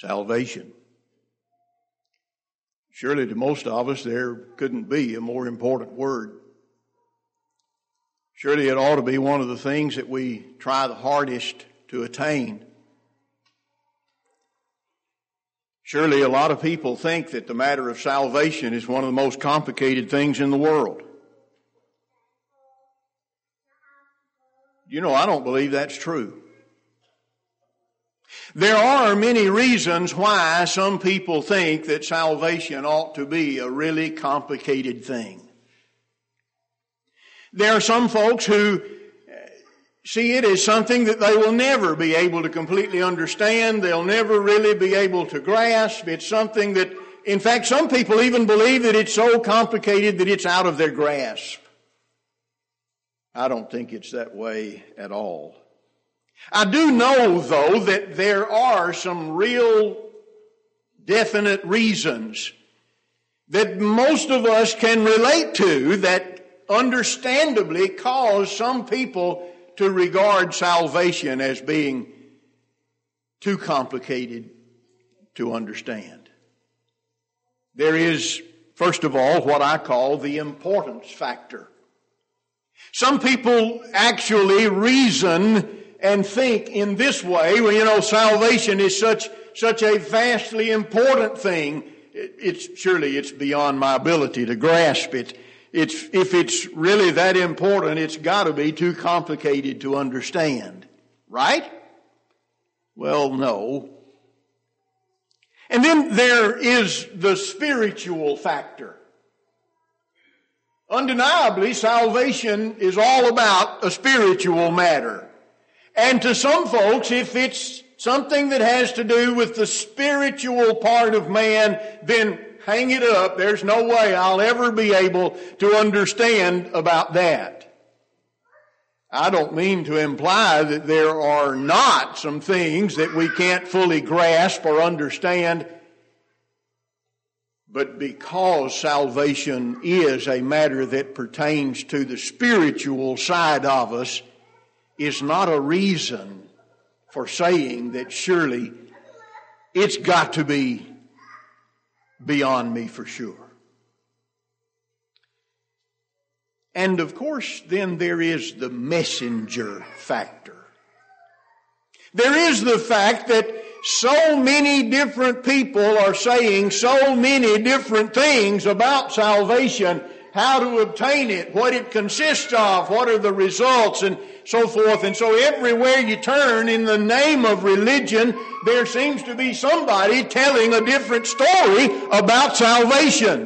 Salvation. Surely to most of us there couldn't be a more important word. Surely it ought to be one of the things that we try the hardest to attain. Surely a lot of people think that the matter of salvation is one of the most complicated things in the world. You know, I don't believe that's true. There are many reasons why some people think that salvation ought to be a really complicated thing. There are some folks who see it as something that they will never be able to completely understand. They'll never really be able to grasp. It's something that, in fact, some people even believe that it's so complicated that it's out of their grasp. I don't think it's that way at all. I do know, though, that there are some real definite reasons that most of us can relate to that understandably cause some people to regard salvation as being too complicated to understand. There is, first of all, what I call the importance factor. Some people actually reason and think in this way, well, you know, salvation is such a vastly important thing. Surely it's beyond my ability to grasp it. If it's really that important, it's got to be too complicated to understand. Right? Well, no. And then there is the spiritual factor. Undeniably, salvation is all about a spiritual matter. And to some folks, if it's something that has to do with the spiritual part of man, then hang it up. There's no way I'll ever be able to understand about that. I don't mean to imply that there are not some things that we can't fully grasp or understand. But because salvation is a matter that pertains to the spiritual side of us, is not a reason for saying that surely it's got to be beyond me for sure. And of course, then there is the messenger factor. There is the fact that so many different people are saying so many different things about salvation, how to obtain it, what it consists of, what are the results, and so forth. And so everywhere you turn in the name of religion, there seems to be somebody telling a different story about salvation.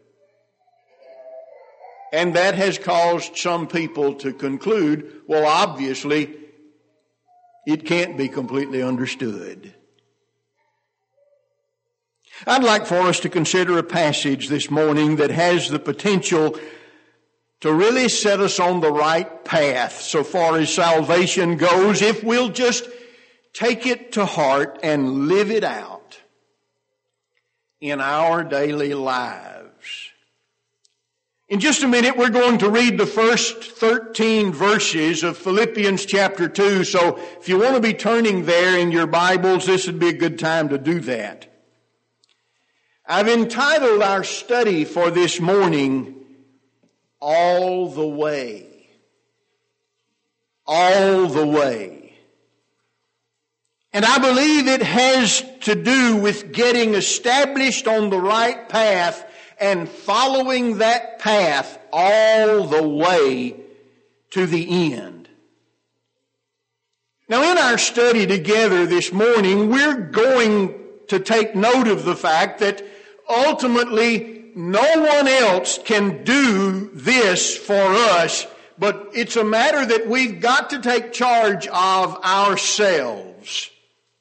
And that has caused some people to conclude, well, obviously, it can't be completely understood. I'd like for us to consider a passage this morning that has the potential to really set us on the right path so far as salvation goes, if we'll just take it to heart and live it out in our daily lives. In just a minute, we're going to read the first 13 verses of Philippians chapter 2. So if you want to be turning there in your Bibles, this would be a good time to do that. I've entitled our study for this morning, All the Way. All the Way. And I believe it has to do with getting established on the right path and following that path all the way to the end. Now, in our study together this morning, we're going to take note of the fact that ultimately no one else can do this for us, but it's a matter that we've got to take charge of ourselves.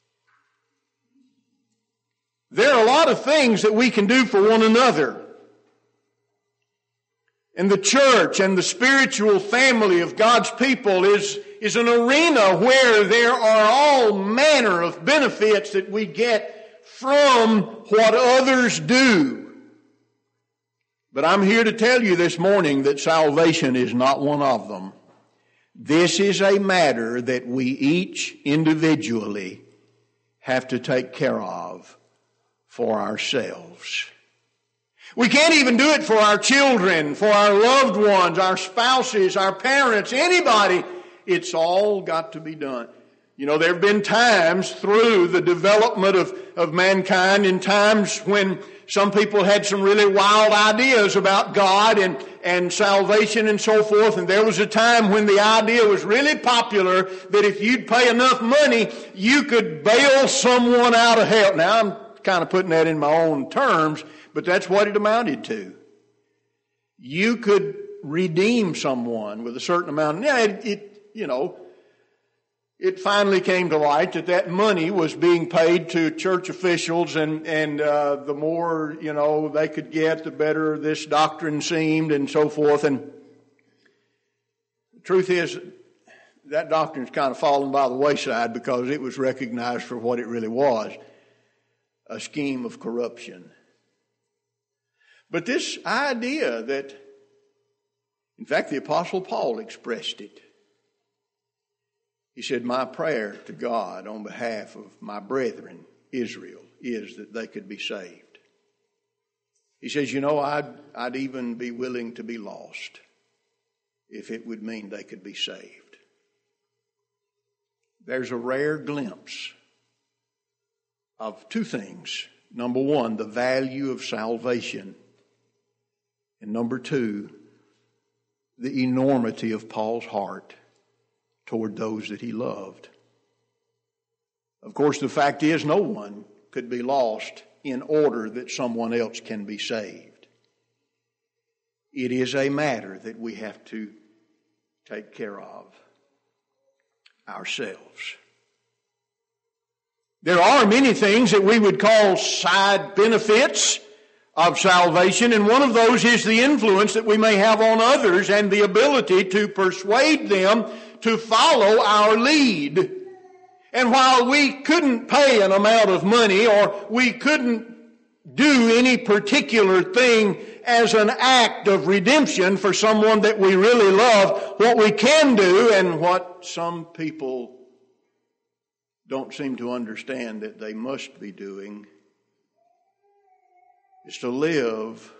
There are a lot of things that we can do for one another. And the church and the spiritual family of God's people is an arena where there are all manner of benefits that we get from what others do. But I'm here to tell you this morning that salvation is not one of them. This is a matter that we each individually have to take care of for ourselves. We can't even do it for our children, for our loved ones, our spouses, our parents, anybody. It's all got to be done. You know, there have been times through the development of mankind, in times when some people had some really wild ideas about God and salvation and so forth. And there was a time when the idea was really popular that if you'd pay enough money, you could bail someone out of hell. Now, I'm kind of putting that in my own terms, but that's what it amounted to. You could redeem someone with a certain amount. It finally came to light that money was being paid to church officials, and the more, they could get, the better this doctrine seemed and so forth. And the truth is, that doctrine's kind of fallen by the wayside because it was recognized for what it really was, a scheme of corruption. But this idea that, in fact, the Apostle Paul expressed it. He said, my prayer to God on behalf of my brethren, Israel, is that they could be saved. He says, I'd even be willing to be lost if it would mean they could be saved. There's a rare glimpse of two things. Number one, the value of salvation. And number two, the enormity of Paul's heart toward those that he loved. Of course, the fact is no one could be lost in order that someone else can be saved. It is a matter that we have to take care of ourselves. There are many things that we would call side benefits of salvation, and one of those is the influence that we may have on others and the ability to persuade them to follow our lead. And while we couldn't pay an amount of money, or we couldn't do any particular thing as an act of redemption for someone that we really love, what we can do, and what some people don't seem to understand that they must be doing, is to live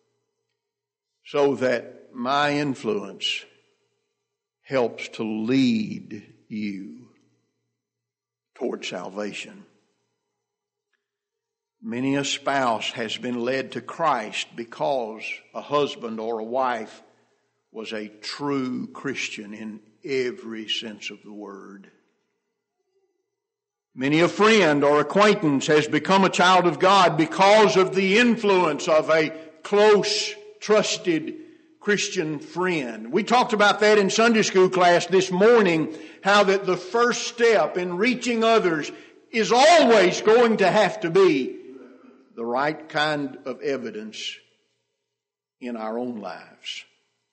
so that my influence helps to lead you toward salvation. Many a spouse has been led to Christ because a husband or a wife was a true Christian in every sense of the word. Many a friend or acquaintance has become a child of God because of the influence of a close, trusted Christian friend. We talked about that in Sunday school class this morning, how that the first step in reaching others is always going to have to be the right kind of evidence in our own lives.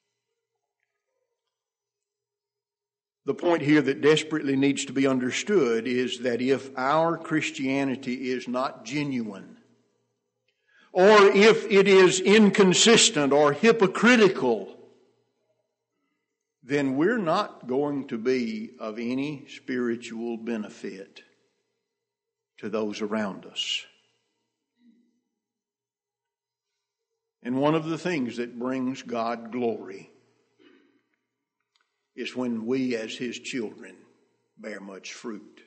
The point here that desperately needs to be understood is that if our Christianity is not genuine, or if it is inconsistent or hypocritical, then we're not going to be of any spiritual benefit to those around us. And one of the things that brings God glory is when we as His children bear much fruit.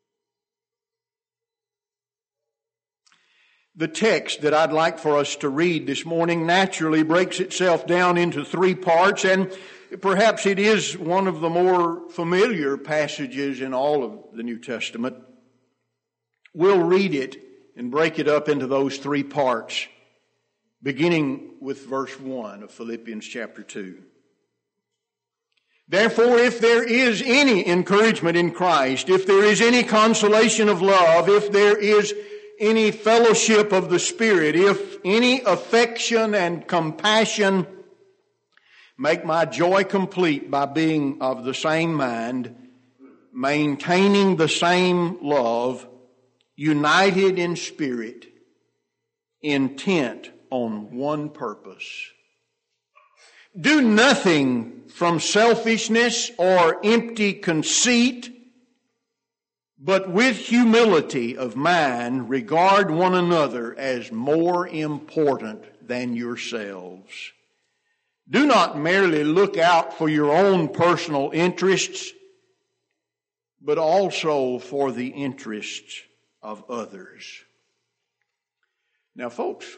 The text that I'd like for us to read this morning naturally breaks itself down into three parts, and perhaps it is one of the more familiar passages in all of the New Testament. We'll read it and break it up into those three parts, beginning with verse 1 of Philippians chapter 2. Therefore, if there is any encouragement in Christ, if there is any consolation of love, if there is any fellowship of the Spirit, if any affection and compassion, make my joy complete by being of the same mind, maintaining the same love, united in spirit, intent on one purpose. Do nothing from selfishness or empty conceit, But with humility of mind, regard one another as more important than yourselves. Do not merely look out for your own personal interests, but also for the interests of others. Now, folks,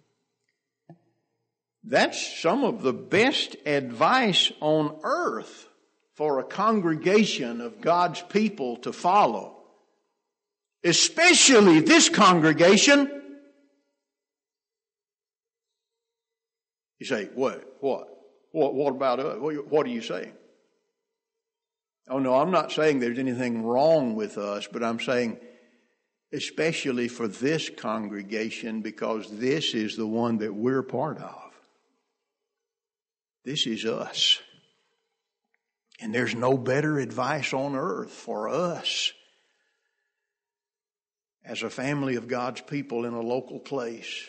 that's some of the best advice on earth for a congregation of God's people to follow. Especially this congregation. You say, what about us? What are you saying? Oh no, I'm not saying there's anything wrong with us, but I'm saying especially for this congregation, because this is the one that we're part of. This is us. And there's no better advice on earth for us as a family of God's people in a local place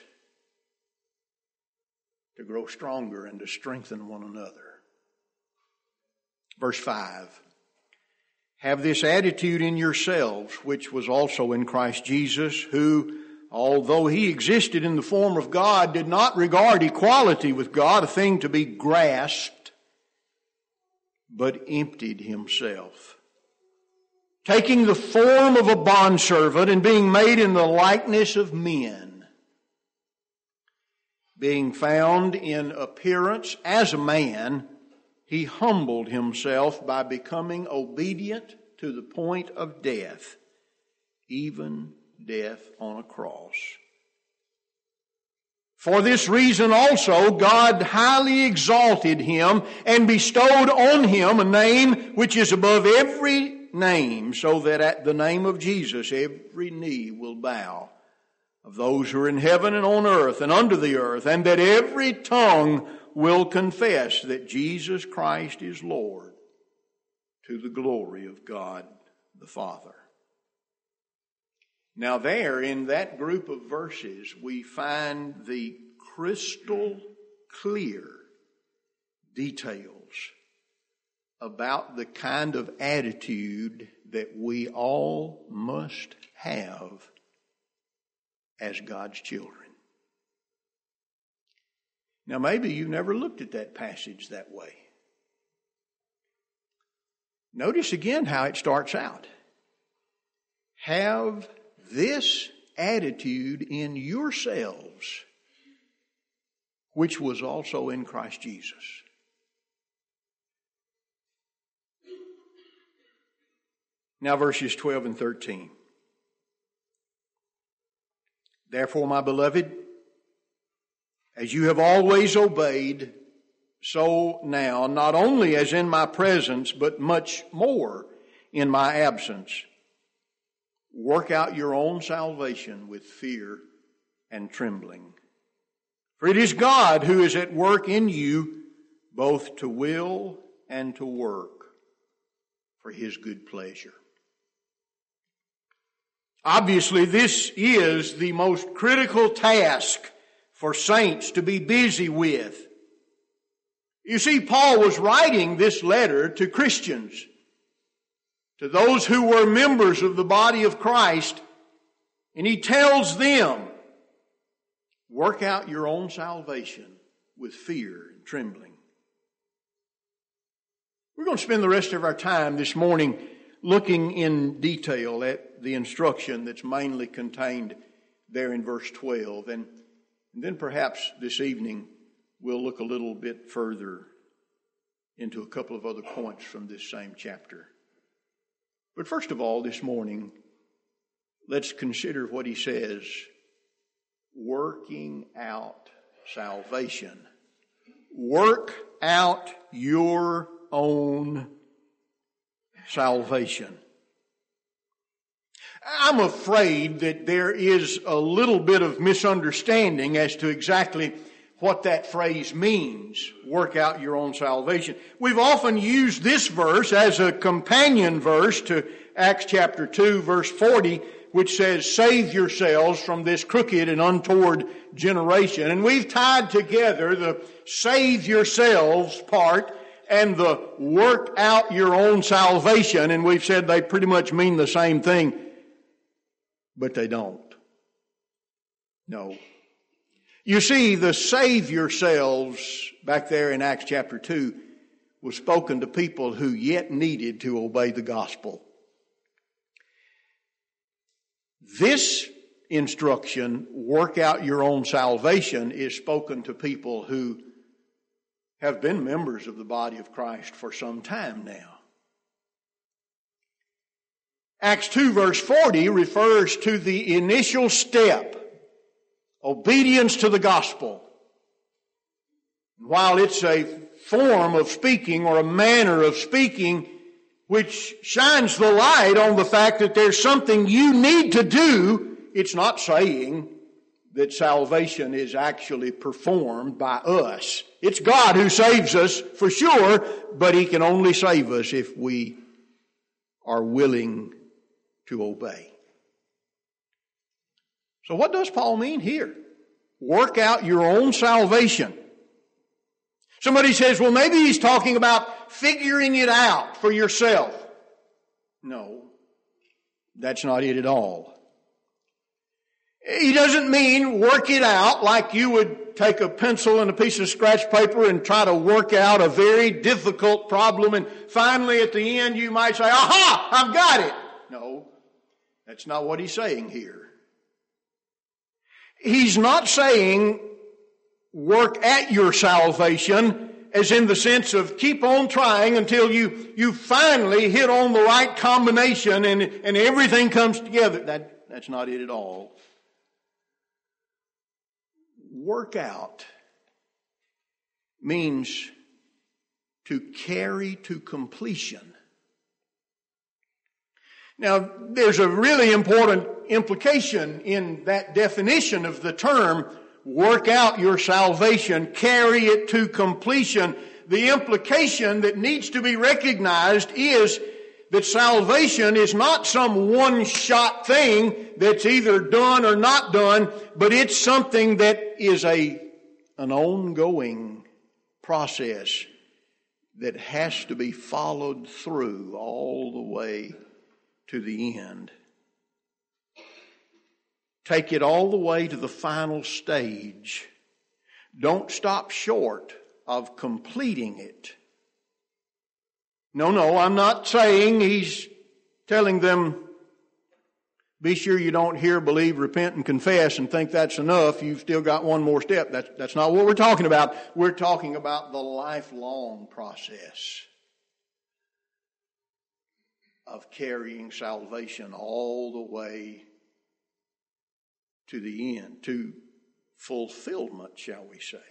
to grow stronger and to strengthen one another. Verse 5. Have this attitude in yourselves, which was also in Christ Jesus, who, although he existed in the form of God, did not regard equality with God a thing to be grasped, but emptied himself, taking the form of a bondservant and being made in the likeness of men. Being found in appearance as a man, he humbled himself by becoming obedient to the point of death, even death on a cross. For this reason also God highly exalted him and bestowed on him a name which is above every name, so that at the name of Jesus every knee will bow, of those who are in heaven and on earth and under the earth, and that every tongue will confess that Jesus Christ is Lord, to the glory of God the Father. Now there, in that group of verses, we find the crystal clear details about the kind of attitude that we all must have as God's children. Now maybe you've never looked at that passage that way. Notice again how it starts out. Have this attitude in yourselves, which was also in Christ Jesus. Now verses 12 and 13. Therefore, my beloved, as you have always obeyed, so now, not only as in my presence, but much more in my absence, work out your own salvation with fear and trembling. For it is God who is at work in you, both to will and to work for his good pleasure. Obviously, this is the most critical task for saints to be busy with. You see, Paul was writing this letter to Christians, to those who were members of the body of Christ, and he tells them, work out your own salvation with fear and trembling. We're going to spend the rest of our time this morning looking in detail at the instruction that's mainly contained there in verse 12. And then perhaps this evening we'll look a little bit further into a couple of other points from this same chapter. But first of all, this morning, let's consider what he says, working out salvation. Work out your own salvation. I'm afraid that there is a little bit of misunderstanding as to exactly what that phrase means, work out your own salvation. We've often used this verse as a companion verse to Acts chapter 2, verse 40, which says, save yourselves from this crooked and untoward generation. And we've tied together the save yourselves part and the work out your own salvation, and we've said they pretty much mean the same thing, but they don't. No. You see, the save yourselves back there in Acts chapter 2 was spoken to people who yet needed to obey the gospel. This instruction, work out your own salvation, is spoken to people who have been members of the body of Christ for some time now. Acts 2 verse 40 refers to the initial step, obedience to the gospel. While it's a form of speaking or a manner of speaking which shines the light on the fact that there's something you need to do, it's not saying that salvation is actually performed by us. It's God who saves us for sure, but He can only save us if we are willing to obey. So what does Paul mean here? Work out your own salvation. Somebody says, well, maybe he's talking about figuring it out for yourself. No, that's not it at all. He doesn't mean work it out like you would take a pencil and a piece of scratch paper and try to work out a very difficult problem, and finally at the end you might say, aha, I've got it. No, that's not what he's saying here. He's not saying work at your salvation as in the sense of keep on trying until you finally hit on the right combination and everything comes together. That's not it at all. Work out means to carry to completion. Now, there's a really important implication in that definition of the term, work out your salvation, carry it to completion. The implication that needs to be recognized is that salvation is not some one-shot thing that's either done or not done, but it's something that is an ongoing process that has to be followed through all the way to the end. Take it all the way to the final stage. Don't stop short of completing it. No, I'm not saying he's telling them, be sure you don't hear, believe, repent, and confess and think that's enough. You've still got one more step. That's not what we're talking about. We're talking about the lifelong process of carrying salvation all the way to the end, to fulfillment, shall we say.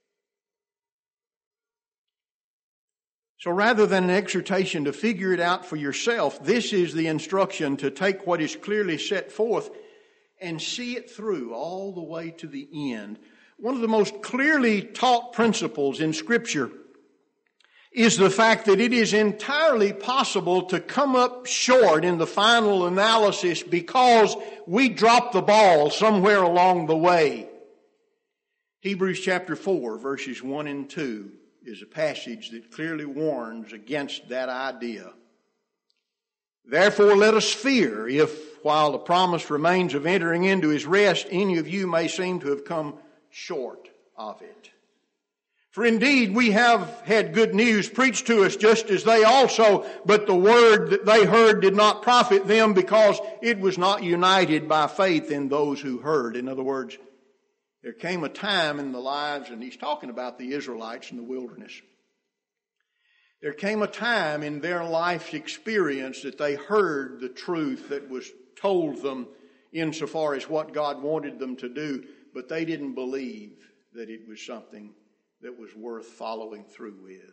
So rather than an exhortation to figure it out for yourself, this is the instruction to take what is clearly set forth and see it through all the way to the end. One of the most clearly taught principles in Scripture is the fact that it is entirely possible to come up short in the final analysis because we dropped the ball somewhere along the way. Hebrews chapter 4, verses 1 and 2 is a passage that clearly warns against that idea. Therefore let us fear if, while the promise remains of entering into His rest, any of you may seem to have come short of it. For indeed we have had good news preached to us just as they also, but the word that they heard did not profit them because it was not united by faith in those who heard. In other words, there came a time in the lives, and he's talking about the Israelites in the wilderness. There came a time in their life's experience that they heard the truth that was told them insofar as what God wanted them to do, but they didn't believe that it was something that was worth following through with.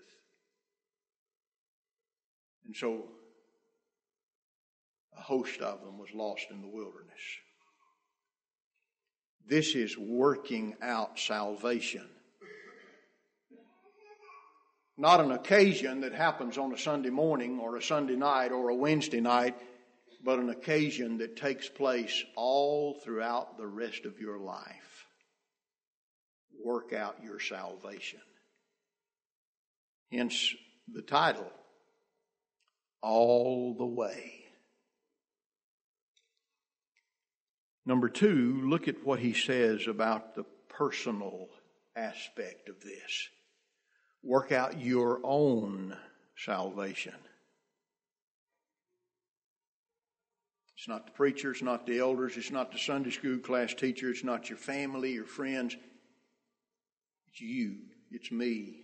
And so a host of them was lost in the wilderness. This is working out salvation. Not an occasion that happens on a Sunday morning or a Sunday night or a Wednesday night, but an occasion that takes place all throughout the rest of your life. Work out your salvation. Hence, the title, All the Way. Number 2, look at what he says about the personal aspect of this. Work out your own salvation. It's not the preacher, it's not the elders, it's not the Sunday school class teacher, it's not your family, your friends. It's you, it's me.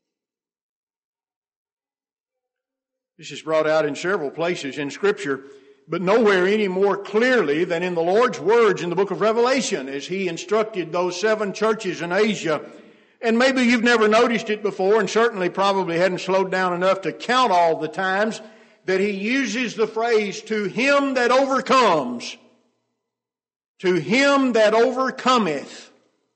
This is brought out in several places in Scripture, but nowhere any more clearly than in the Lord's words in the book of Revelation as He instructed those 7 churches in Asia. And maybe you've never noticed it before, and certainly probably hadn't slowed down enough to count all the times that He uses the phrase, to him that overcomes, to him that overcometh.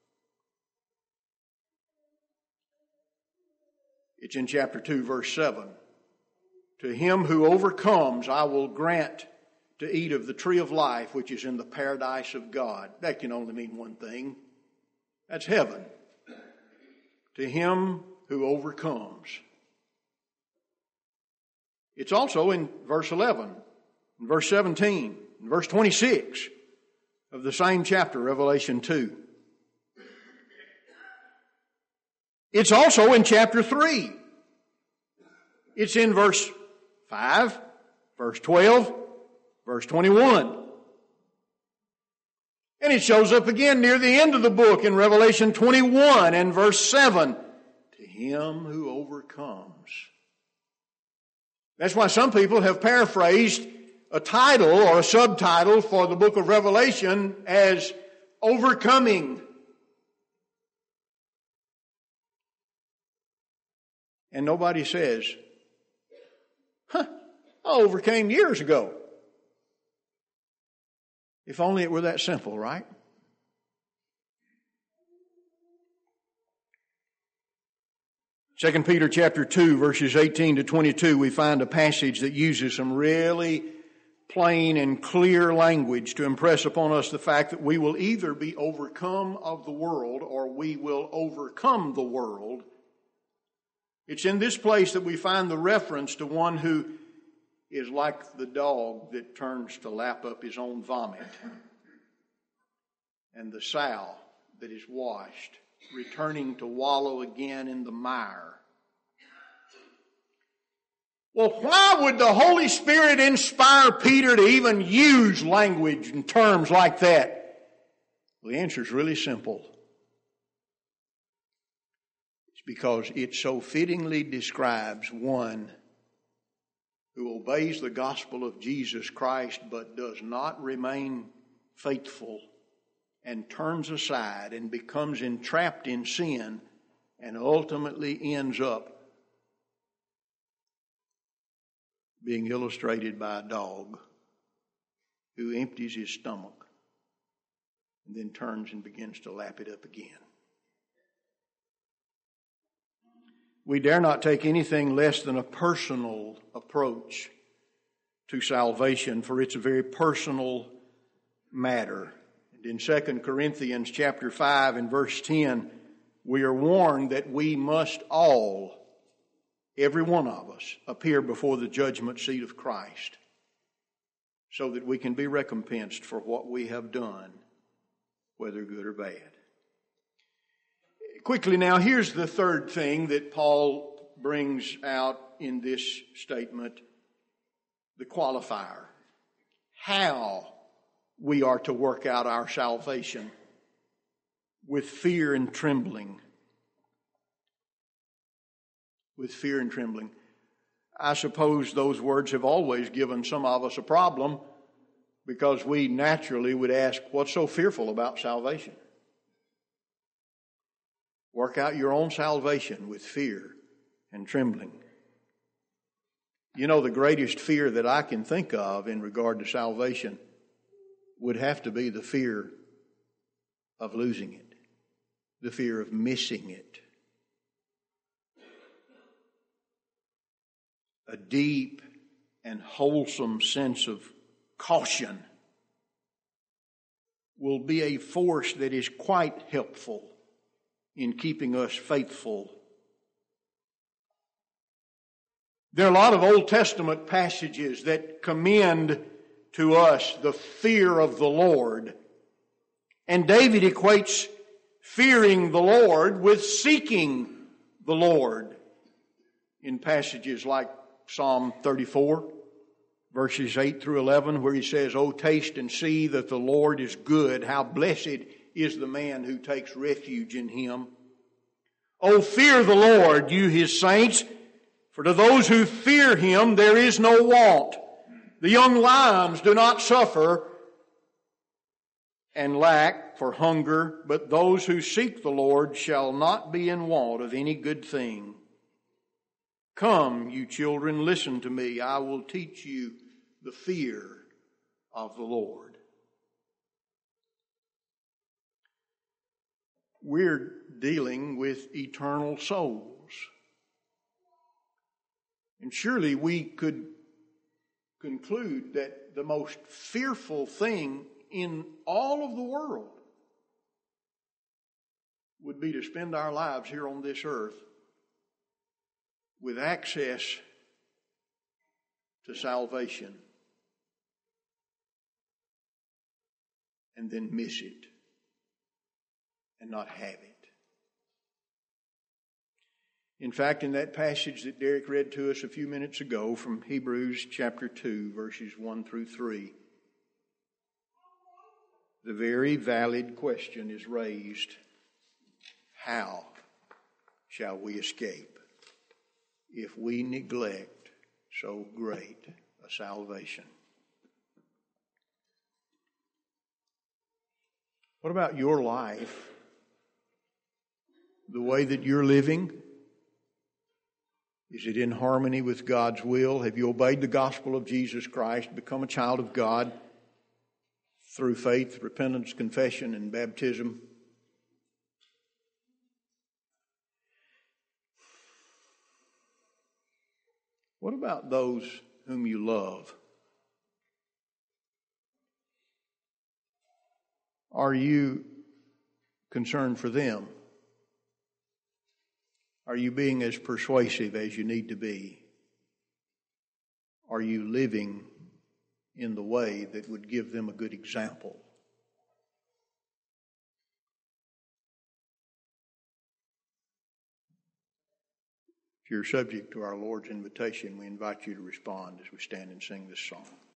It's in chapter 2, verse 7. To him who overcomes, I will grant to eat of the tree of life, which is in the paradise of God. That can only mean one thing. That's heaven. To him who overcomes. It's also in verse 11, in verse 17, in verse 26 of the same chapter, Revelation 2. It's also in chapter 3. It's in verse 5, verse 12, verse 21. And it shows up again near the end of the book in Revelation 21 and verse 7. To him who overcomes. That's why some people have paraphrased a title or a subtitle for the book of Revelation as Overcoming. And nobody says, I overcame years ago. If only it were that simple, right? 2 Peter chapter 2, verses 18 to 22, we find a passage that uses some really plain and clear language to impress upon us the fact that we will either be overcome of the world or we will overcome the world. It's in this place that we find the reference to one who is like the dog that turns to lap up his own vomit, and the sow that is washed, returning to wallow again in the mire. Well, why would the Holy Spirit inspire Peter to even use language and terms like that? Well, the answer is really simple. It's because it so fittingly describes one who obeys the gospel of Jesus Christ but does not remain faithful and turns aside and becomes entrapped in sin and ultimately ends up being illustrated by a dog who empties his stomach and then turns and begins to lap it up again. We dare not take anything less than a personal approach to salvation, for it's a very personal matter. And in 2 Corinthians chapter 5 and verse 10, we are warned that we must all, every one of us, appear before the judgment seat of Christ so that we can be recompensed for what we have done, whether good or bad. Quickly now, here's the third thing that Paul brings out in this statement, the qualifier. How we are to work out our salvation with fear and trembling. With fear and trembling. I suppose those words have always given some of us a problem because we naturally would ask, what's so fearful about salvation? Work out your own salvation with fear and trembling. You know, the greatest fear that I can think of in regard to salvation would have to be the fear of losing it, the fear of missing it. A deep and wholesome sense of caution will be a force that is quite helpful in keeping us faithful There are a lot of Old Testament passages that commend to us the fear of the Lord. And David equates fearing the Lord with seeking the Lord in passages like Psalm 34, verses 8 through 11, where he says, "O taste and see that the Lord is good. How blessed is the man who takes refuge in him. O fear the Lord, you his saints, for to those who fear him there is no want. The young lions do not suffer and lack for hunger, but those who seek the Lord shall not be in want of any good thing. Come, you children, listen to me. I will teach you the fear of the Lord." We're dealing with eternal souls. And surely we could conclude that the most fearful thing in all of the world would be to spend our lives here on this earth with access to salvation and then miss it and not have it. In fact, in that passage that Derek read to us a few minutes ago from Hebrews chapter 2, verses 1 through 3, the very valid question is raised: how shall we escape if we neglect so great a salvation? What about your life? The way that you're living? Is it in harmony with God's will? Have you obeyed the gospel of Jesus Christ, become a child of God through faith, repentance, confession, and baptism? What about those whom you love? Are you concerned for them? Are you being as persuasive as you need to be? Are you living in the way that would give them a good example? If you're subject to our Lord's invitation, we invite you to respond as we stand and sing this song.